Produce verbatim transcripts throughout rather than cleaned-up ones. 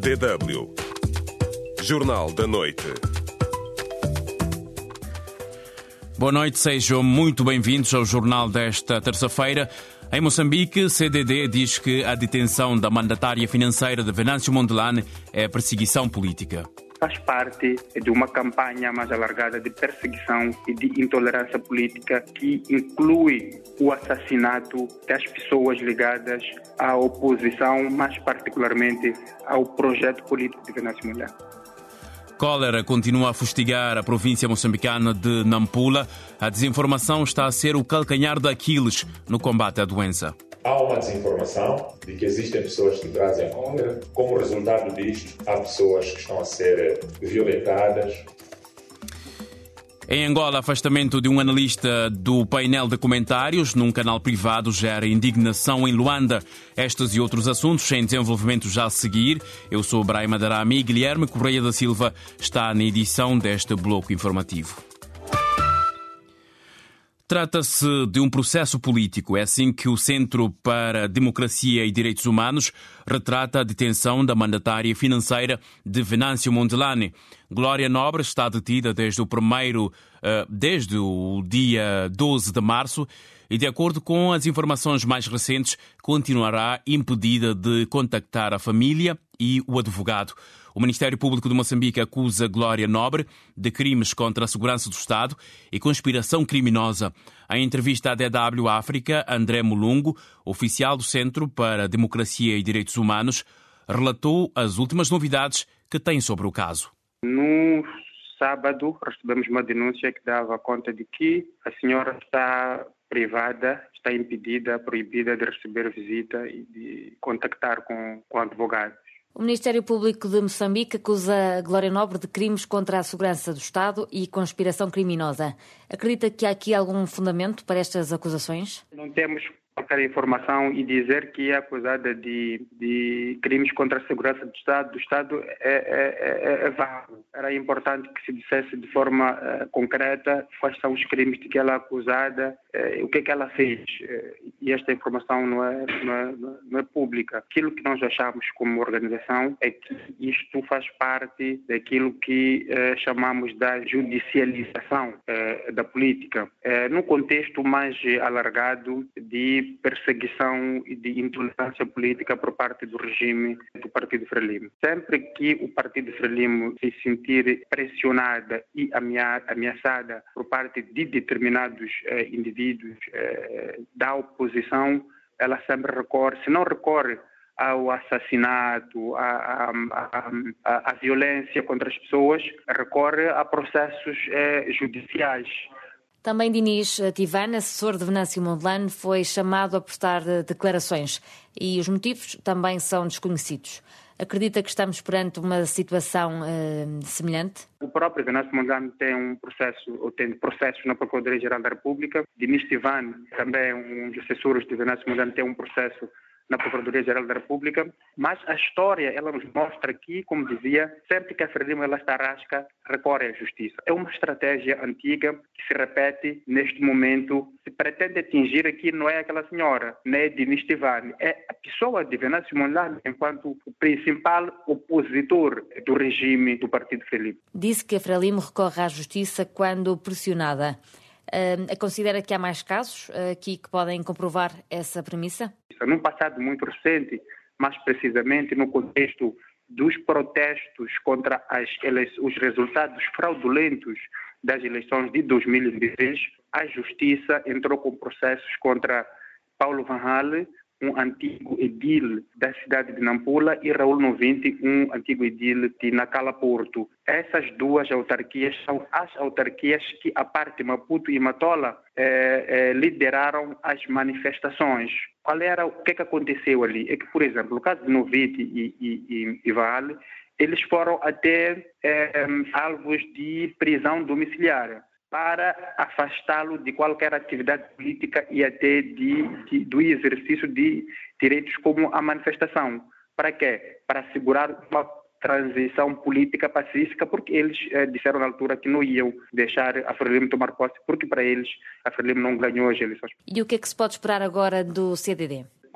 D W. Jornal da Noite. Boa noite, sejam muito bem-vindos ao jornal desta terça-feira. Em Moçambique, C D D diz que a detenção da mandatária financeira de Venâncio Mondlane é perseguição política. Faz parte de uma campanha mais alargada de perseguição e de intolerância política que inclui o assassinato das pessoas ligadas à oposição, mais particularmente ao projeto político de Venâncio Mondlane. Cólera continua a fustigar a província moçambicana de Nampula. A desinformação está a ser o calcanhar de Aquiles no combate à doença. Há uma desinformação de que existem pessoas que trazem cólera. Como resultado disto, há pessoas que estão a ser violentadas. Em Angola, afastamento de um analista do painel de comentários num canal privado gera indignação em Luanda. Estes e outros assuntos em desenvolvimento já a seguir. Eu sou Brahima Darami e Guilherme Correia da Silva está na edição deste bloco informativo. Trata-se de um processo político. É assim que o Centro para a Democracia e Direitos Humanos retrata a detenção da mandatária financeira de Venâncio Mondlane. Glória Nobre está detida desde o primeiro, desde o dia doze de março e, de acordo com as informações mais recentes, continuará impedida de contactar a família e o advogado. O Ministério Público de Moçambique acusa Glória Nobre de crimes contra a segurança do Estado e conspiração criminosa. Em entrevista à D W África, André Mulungo, oficial do Centro para a Democracia e Direitos Humanos, relatou as últimas novidades que tem sobre o caso. No sábado, recebemos uma denúncia que dava conta de que a senhora está privada, está impedida, proibida de receber visita e de contactar com, com advogados. O Ministério Público de Moçambique acusa Glória Nobre de crimes contra a segurança do Estado e conspiração criminosa. Acredita que há aqui algum fundamento para estas acusações? Não temos qualquer informação e dizer que é acusada de, de crimes contra a segurança do Estado, do Estado é, é, é, é vago. Era importante que se dissesse de forma uh, concreta quais são os crimes de que ela é acusada, uh, o que é que ela fez. Uh, e esta informação não é, não, é, não é pública. Aquilo que nós achamos como organização é que isto faz parte daquilo que uh, chamamos da judicialização uh, da política. Uh, num contexto mais alargado de perseguição e de intolerância política por parte do regime do Partido Frelimo. Sempre que o Partido Frelimo se sentir pressionada e ameaçada por parte de determinados eh, indivíduos eh, da oposição, ela sempre recorre, se não recorre ao assassinato, à, à, à, à violência contra as pessoas, recorre a processos eh, judiciais. Também Dinis Tivane, assessor de Venâncio Mondlane, foi chamado a prestar declarações e os motivos também são desconhecidos. Acredita que estamos perante uma situação uh, semelhante? O próprio Venâncio Mondlane tem um processo, ou tem processos na Procuradoria-Geral da República. Dinis Tivane, também um dos assessores de Venâncio Mondlane, tem um processo na Procuradoria-Geral da República, mas a história, ela nos mostra que, como dizia, sempre que a Frelimo ela está rasca, recorre à justiça. É uma estratégia antiga que se repete neste momento. Se pretende atingir aqui não é aquela senhora, nem é Dinis Tivane, é a pessoa de Venâncio Mondlane enquanto o principal opositor do regime do Partido Frelimo. Disse que a Frelimo recorre à justiça quando pressionada. Uh, considera que há mais casos uh, aqui que podem comprovar essa premissa? Num passado muito recente, mais precisamente no contexto dos protestos contra as ele... os resultados fraudulentos das eleições de dois mil e dezesseis, a Justiça entrou com processos contra Paulo Van Hale, um antigo edil da cidade de Nampula, e Raul Novinte, um antigo edil de Nacala Porto. Essas duas autarquias são as autarquias que, a parte Maputo e Matola, eh, eh, lideraram as manifestações. Qual era, o que, que aconteceu ali? É que, por exemplo, no caso de Novinte e, e, e Vale, eles foram até eh, alvos de prisão domiciliar para afastá-lo de qualquer atividade política e até de, de, do exercício de direitos como a manifestação. Para quê? Para assegurar uma transição política pacífica, porque eles eh, disseram na altura que não iam deixar a Frelimo tomar posse, porque para eles a Frelimo não ganhou as eleições. E o que é que se pode esperar agora do C D D?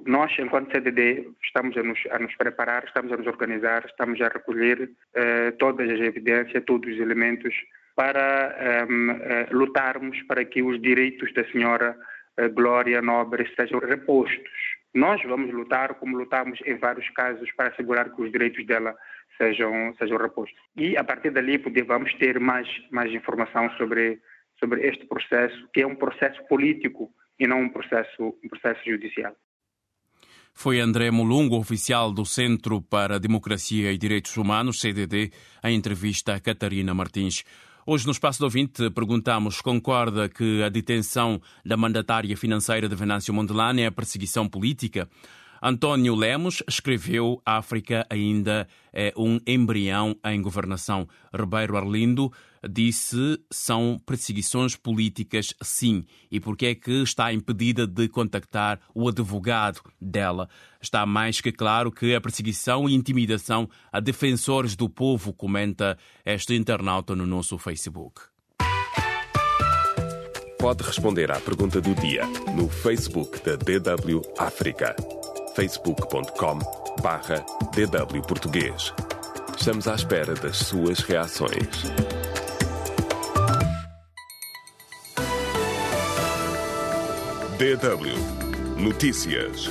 Nós, enquanto C D D, estamos a nos, a nos preparar, estamos a nos organizar, estamos a recolher eh, todas as evidências, todos os elementos para eh, eh, lutarmos para que os direitos da senhora eh, Glória Nobre sejam repostos. Nós vamos lutar como lutamos em vários casos para assegurar que os direitos dela sejam, sejam repostos. E a partir dali poder, vamos ter mais, mais informação sobre, sobre este processo, que é um processo político e não um processo, um processo judicial. Foi André Mulungo, oficial do Centro para a Democracia e Direitos Humanos, C D D, em entrevista a Catarina Martins. Hoje, no Espaço do Ouvinte, perguntamos: concorda que a detenção da mandatária financeira de Venâncio Mondlane é perseguição política? António Lemos escreveu: a África ainda é um embrião em governação. Ribeiro Arlindo disse: são perseguições políticas, sim. E por que é que está impedida de contactar o advogado dela? Está mais que claro que a perseguição e intimidação a defensores do povo, comenta este internauta no nosso Facebook. Pode responder à pergunta do dia no Facebook da D W África. facebook ponto com barra D W Português. Estamos à espera das suas reações. D W Notícias.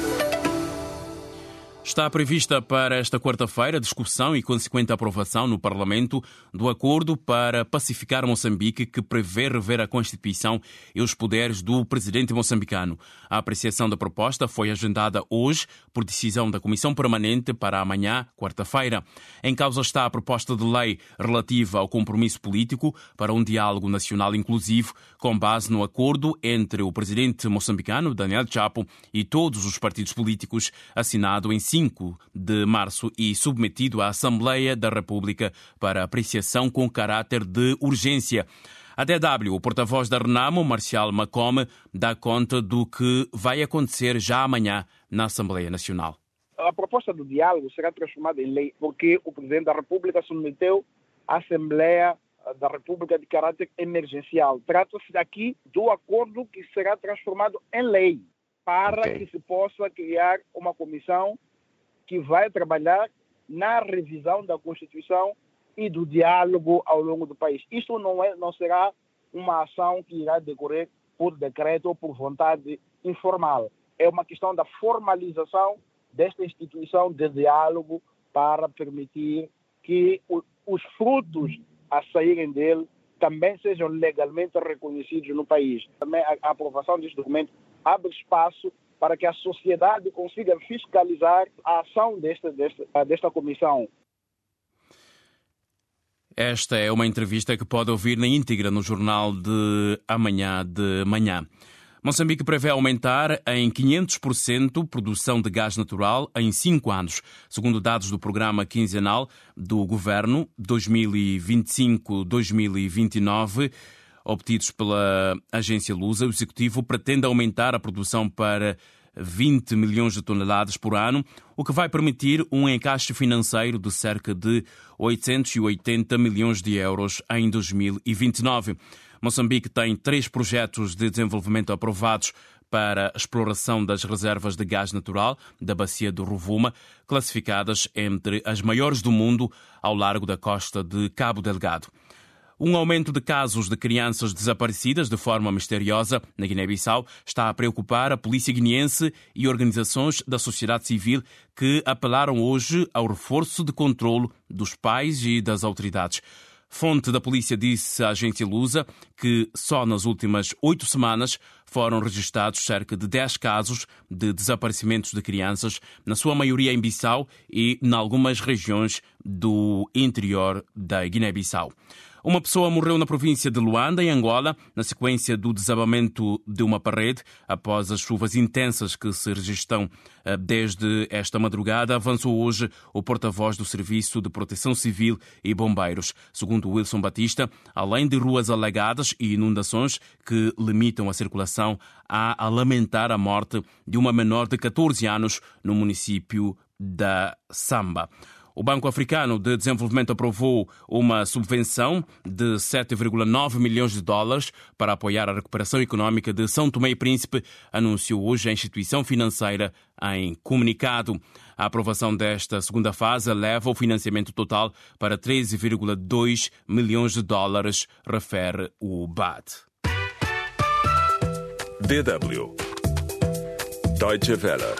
Está prevista para esta quarta-feira discussão e consequente aprovação no Parlamento do acordo para pacificar Moçambique, que prevê rever a Constituição e os poderes do presidente moçambicano. A apreciação da proposta foi agendada hoje por decisão da Comissão Permanente para amanhã, quarta-feira. Em causa está a proposta de lei relativa ao compromisso político para um diálogo nacional inclusivo, com base no acordo entre o presidente moçambicano, Daniel Chapo, e todos os partidos políticos, assinado em cinco de março e submetido à Assembleia da República para apreciação com caráter de urgência. A D W, o porta-voz da Renamo, Marcial Macome, dá conta do que vai acontecer já amanhã na Assembleia Nacional. A proposta do diálogo será transformada em lei porque o Presidente da República submeteu à Assembleia da República de caráter emergencial. Trata-se aqui do acordo que será transformado em lei para okay. que se possa criar uma comissão que vai trabalhar na revisão da Constituição e do diálogo ao longo do país. Isto não, é, não será uma ação que irá decorrer por decreto ou por vontade informal. É uma questão da formalização desta instituição de diálogo para permitir que o, os frutos a saírem dele também sejam legalmente reconhecidos no país. Também a, a aprovação deste documento abre espaço para que a sociedade consiga fiscalizar a ação desta, desta, desta comissão. Esta é uma entrevista que pode ouvir na íntegra no jornal de amanhã de manhã. Moçambique prevê aumentar em quinhentos por cento produção de gás natural em cinco anos, segundo dados do programa quinzenal do Governo dois mil e vinte e cinco a dois mil e vinte e nove, obtidos pela agência Lusa. O Executivo pretende aumentar a produção para vinte milhões de toneladas por ano, o que vai permitir um encaixe financeiro de cerca de oitocentos e oitenta milhões de euros em dois mil e vinte e nove. Moçambique tem três projetos de desenvolvimento aprovados para a exploração das reservas de gás natural da bacia do Rovuma, classificadas entre as maiores do mundo ao largo da costa de Cabo Delgado. Um aumento de casos de crianças desaparecidas de forma misteriosa na Guiné-Bissau está a preocupar a polícia guineense e organizações da sociedade civil que apelaram hoje ao reforço de controlo dos pais e das autoridades. Fonte da polícia disse à agência Lusa que só nas últimas oito semanas foram registrados cerca de dez casos de desaparecimentos de crianças, na sua maioria em Bissau e em algumas regiões do interior da Guiné-Bissau. Uma pessoa morreu na província de Luanda, em Angola, na sequência do desabamento de uma parede. Após as chuvas intensas que se registram desde esta madrugada, avançou hoje o porta-voz do Serviço de Proteção Civil e Bombeiros. Segundo Wilson Batista, além de ruas alagadas e inundações que limitam a circulação, há a lamentar a morte de uma menor de catorze anos no município da Samba. O Banco Africano de Desenvolvimento aprovou uma subvenção de sete vírgula nove milhões de dólares para apoiar a recuperação econômica de São Tomé e Príncipe, anunciou hoje a instituição financeira em comunicado. A aprovação desta segunda fase leva o financiamento total para treze vírgula dois milhões de dólares, refere o B A D. D W Deutsche Welle.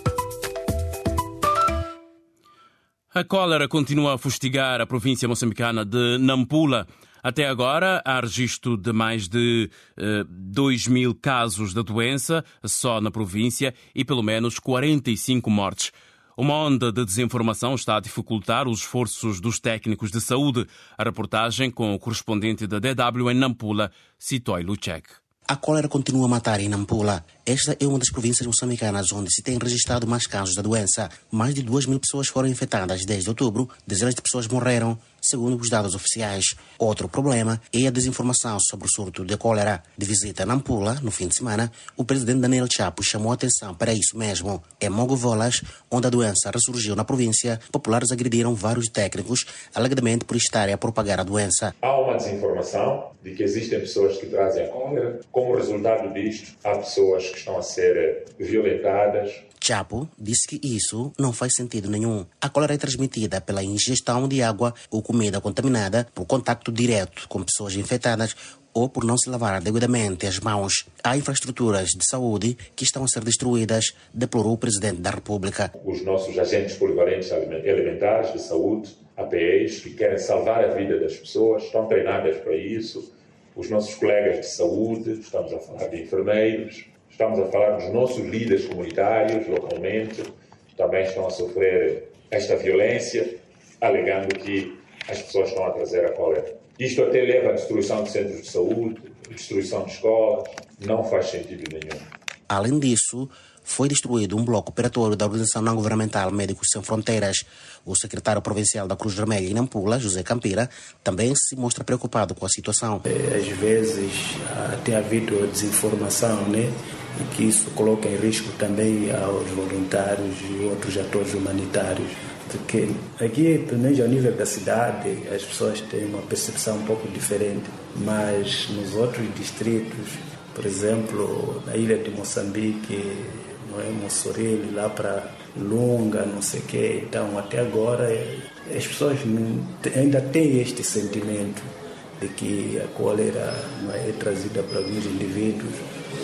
A cólera continua a fustigar a província moçambicana de Nampula. Até agora, há registro de mais de eh, dois mil casos da doença só na província e pelo menos quarenta e cinco mortes. Uma onda de desinformação está a dificultar os esforços dos técnicos de saúde. A reportagem com o correspondente da D W em Nampula, Sitoy Lucek. A cólera continua a matar em Nampula. Esta é uma das províncias moçambicanas onde se tem registrado mais casos da doença. Mais de duas mil pessoas foram infectadas desde outubro. Dezenas de pessoas morreram, segundo os dados oficiais. Outro problema é a desinformação sobre o surto de cólera. De visita a Nampula, no fim de semana, o presidente Daniel Chapo chamou a atenção para isso mesmo. Em Mogovolas, onde a doença ressurgiu na província, populares agrediram vários técnicos, alegadamente por estarem a propagar a doença. Há uma desinformação de que existem pessoas que trazem a cólera. Como resultado disto, há pessoas que estão a ser violentadas. Chapo disse que isso não faz sentido nenhum. A cólera é transmitida pela ingestão de água ou comida contaminada, por contacto direto com pessoas infectadas ou por não se lavar adequadamente as mãos. Há infraestruturas de saúde que estão a ser destruídas, deplorou o presidente da República. Os nossos agentes polivalentes elementares de saúde, A P Es, que querem salvar a vida das pessoas, estão treinadas para isso. Os nossos colegas de saúde, estamos a falar de enfermeiros, estamos a falar dos nossos líderes comunitários localmente, também estão a sofrer esta violência, alegando que as pessoas estão a trazer a cólera. Isto até leva à destruição de centros de saúde, destruição de escolas, não faz sentido nenhum. Além disso, foi destruído um bloco operatório da organização não-governamental Médicos Sem Fronteiras. O secretário provincial da Cruz Vermelha em Nampula, José Campira, também se mostra preocupado com a situação. Às vezes tem havido desinformação, né? E que isso coloca em risco também aos voluntários e outros atores humanitários. Porque aqui, pelo menos ao nível da cidade, as pessoas têm uma percepção um pouco diferente. Mas nos outros distritos, por exemplo, na ilha de Moçambique, não é, Mossorili, lá para Lunga, não sei o quê. Então, até agora, as pessoas ainda têm este sentimento de que a cólera não é, é trazida para alguns indivíduos,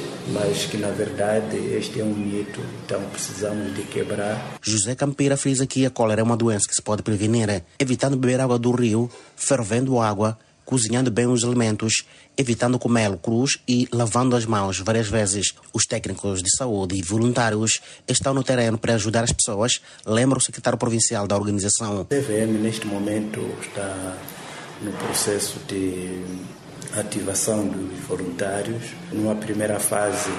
mas que, na verdade, este é um mito, então precisamos de quebrar. José Campira frisa que a cólera é uma doença que se pode prevenir, evitando beber água do rio, fervendo água, cozinhando bem os alimentos, evitando comê-lo crus e lavando as mãos várias vezes. Os técnicos de saúde e voluntários estão no terreno para ajudar as pessoas, lembra o secretário provincial da organização. O T V M, neste momento, está no processo de ativação dos voluntários. Numa primeira fase,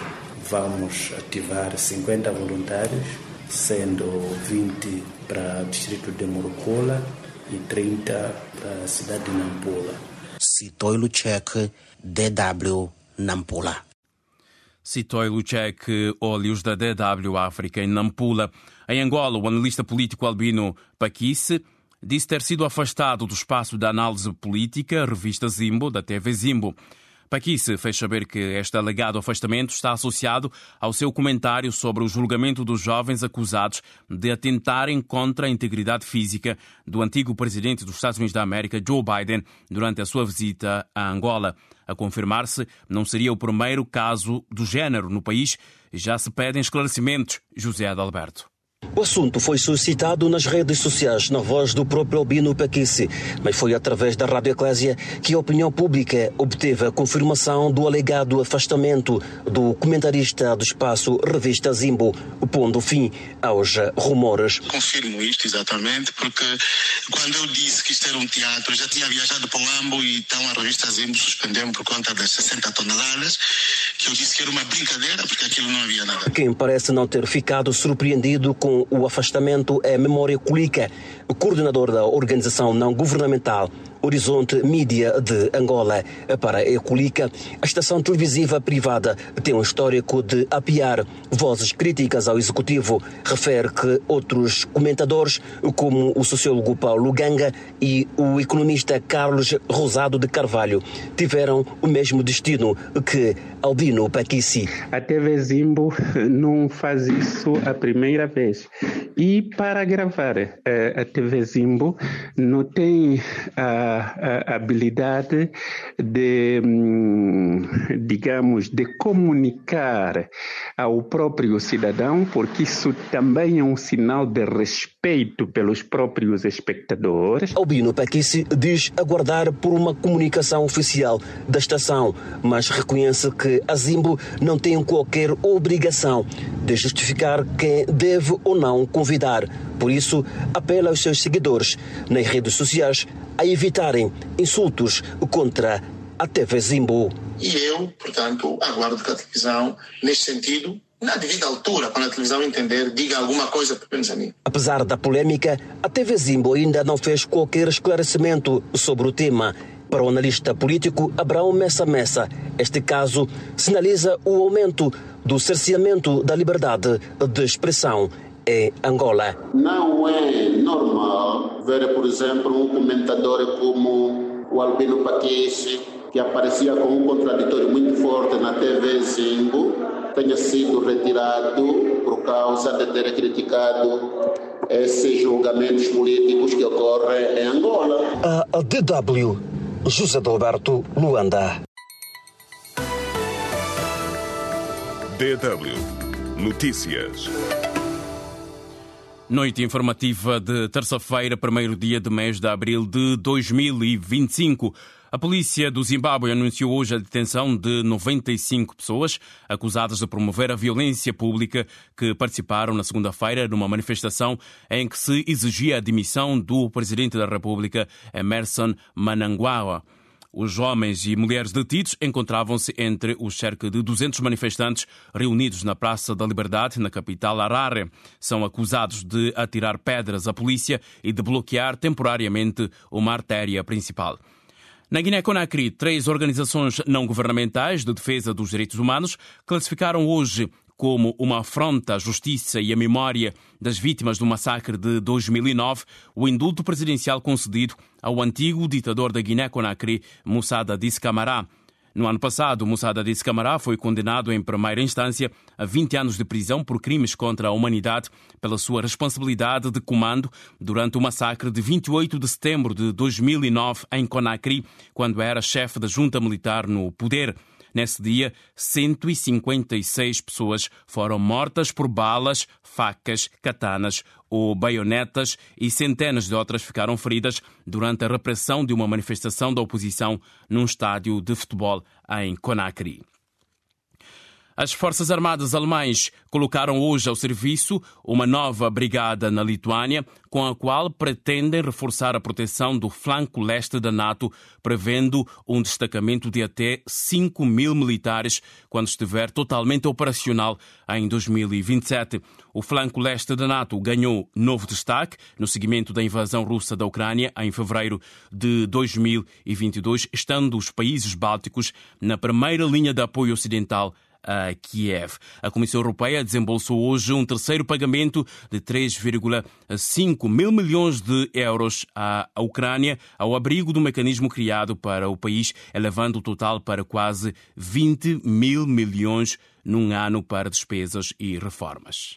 vamos ativar cinquenta voluntários, sendo vinte para o distrito de Morukula e trinta para a cidade de Nampula. Sitoy Lucek, D W, Nampula. Sitoy Lucek, olhos da D W África em Nampula. Em Angola, o analista político Albino Paquisse disse ter sido afastado do espaço da análise política, revista Zimbo, da T V Zimbo. Paquisse fez saber que este alegado afastamento está associado ao seu comentário sobre o julgamento dos jovens acusados de atentarem contra a integridade física do antigo presidente dos Estados Unidos da América, Joe Biden, durante a sua visita a Angola. A confirmar-se, não seria o primeiro caso do género no país e já se pedem esclarecimentos. José Adalberto. O assunto foi suscitado nas redes sociais, na voz do próprio Albino Paquisse, mas foi através da Rádio Eclésia que a opinião pública obteve a confirmação do alegado afastamento do comentarista do espaço Revista Zimbo, pondo fim aos rumores. Confirmo isto exatamente, porque quando eu disse que isto era um teatro, eu já tinha viajado para o Ambo e então a Revista Zimbo suspendeu-me por conta das sessenta toneladas, que eu disse que era uma brincadeira, porque aquilo não havia nada. Quem parece não ter ficado surpreendido com o afastamento é Memória Culica, coordenador da organização não governamental Horizonte Mídia de Angola. Para a Ecolica, a estação televisiva privada tem um histórico de apiar vozes críticas ao executivo. Refere que outros comentadores, como o sociólogo Paulo Ganga e o economista Carlos Rosado de Carvalho, tiveram o mesmo destino que Albino Paquici. A T V Zimbo não faz isso a primeira vez. E para gravar a T V Zimbo não tem a, a habilidade de, digamos, de comunicar ao próprio cidadão, porque isso também é um sinal de respeito pelos próprios espectadores. Albino Paquici diz aguardar por uma comunicação oficial da estação, mas reconhece que a Zimbo não tem qualquer obrigação de justificar quem deve ou não convidar. Por isso, apela aos seus seguidores nas redes sociais a evitarem insultos contra a T V Zimbo. E eu, portanto, aguardo que a televisão, neste sentido, na devida altura, quando a televisão entender, diga alguma coisa, pelo menos a mim. Apesar da polêmica, a T V Zimbo ainda não fez qualquer esclarecimento sobre o tema. Para o analista político Abraão Messa Messa, este caso sinaliza o aumento do cerceamento da liberdade de expressão em Angola. Não é normal ver, por exemplo, um comentador como o Albino Paquici, que aparecia com um contraditório muito forte na T V Zimbo, tenha sido retirado por causa de ter criticado esses julgamentos políticos que ocorrem em Angola. A D W, José Alberto, Luanda. D W Notícias. Noite informativa de terça-feira, primeiro dia do mês de abril de dois mil e vinte e cinco. A polícia do Zimbábue anunciou hoje a detenção de noventa e cinco pessoas acusadas de promover a violência pública que participaram na segunda-feira numa manifestação em que se exigia a demissão do presidente da República, Emmerson Mnangagwa. Os homens e mulheres detidos encontravam-se entre os cerca de duzentos manifestantes reunidos na Praça da Liberdade, na capital Harare. São acusados de atirar pedras à polícia e de bloquear temporariamente uma artéria principal. Na Guiné-Conakry, três organizações não-governamentais de defesa dos direitos humanos classificaram hoje como uma afronta à justiça e à memória das vítimas do massacre de dois mil e nove, o indulto presidencial concedido ao antigo ditador da Guiné-Conakry, Moussa Dadis Camara. No ano passado, Moussa Dadis Camara foi condenado em primeira instância a vinte anos de prisão por crimes contra a humanidade pela sua responsabilidade de comando durante o massacre de vinte e oito de setembro de dois mil e nove em Conakry, quando era chefe da junta militar no poder. Nesse dia, cento e cinquenta e seis pessoas foram mortas por balas, facas, katanas ou baionetas e centenas de outras ficaram feridas durante a repressão de uma manifestação da oposição num estádio de futebol em Conakry. As Forças Armadas alemãs colocaram hoje ao serviço uma nova brigada na Lituânia, com a qual pretendem reforçar a proteção do flanco leste da NATO, prevendo um destacamento de até cinco mil militares quando estiver totalmente operacional em dois mil e vinte e sete. O flanco leste da NATO ganhou novo destaque no seguimento da invasão russa da Ucrânia em fevereiro de dois mil e vinte e dois, estando os países bálticos na primeira linha de apoio ocidental a Kiev. A Comissão Europeia desembolsou hoje um terceiro pagamento de três vírgula cinco mil milhões de euros à Ucrânia, ao abrigo do mecanismo criado para o país, elevando o total para quase vinte mil milhões num ano para despesas e reformas.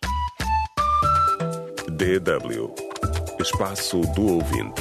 D W Espaço do Ouvinte.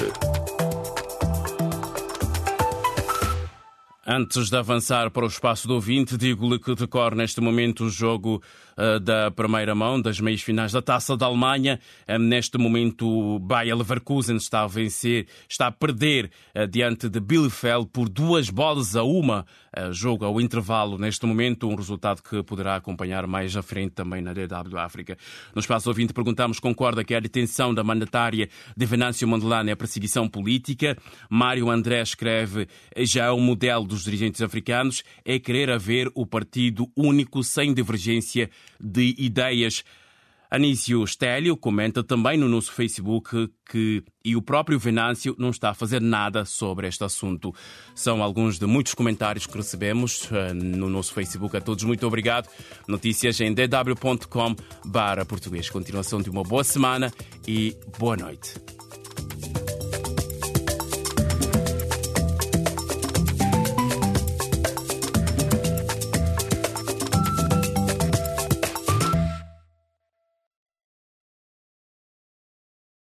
Antes de avançar para o espaço do ouvinte, digo-lhe que decorre neste momento o jogo uh, da primeira mão das meias finais da Taça da Alemanha. Um, neste momento o Bayer Leverkusen está a vencer, está a perder uh, diante de Bielefeld por duas bolas a uma. Uh, jogo ao intervalo neste momento, um resultado que poderá acompanhar mais à frente também na D W África. No espaço do ouvinte perguntamos, concorda que a detenção da mandatária de Venâncio Mondlane é perseguição política? Mário André escreve, já é um modelo dos dirigentes africanos, é querer haver o partido único sem divergência de ideias. Anísio Stélio comenta também no nosso Facebook que e o próprio Venâncio não está a fazer nada sobre este assunto. São alguns de muitos comentários que recebemos uh, no nosso Facebook. A todos muito obrigado. Notícias em d w ponto com barra português. Continuação de uma boa semana e boa noite.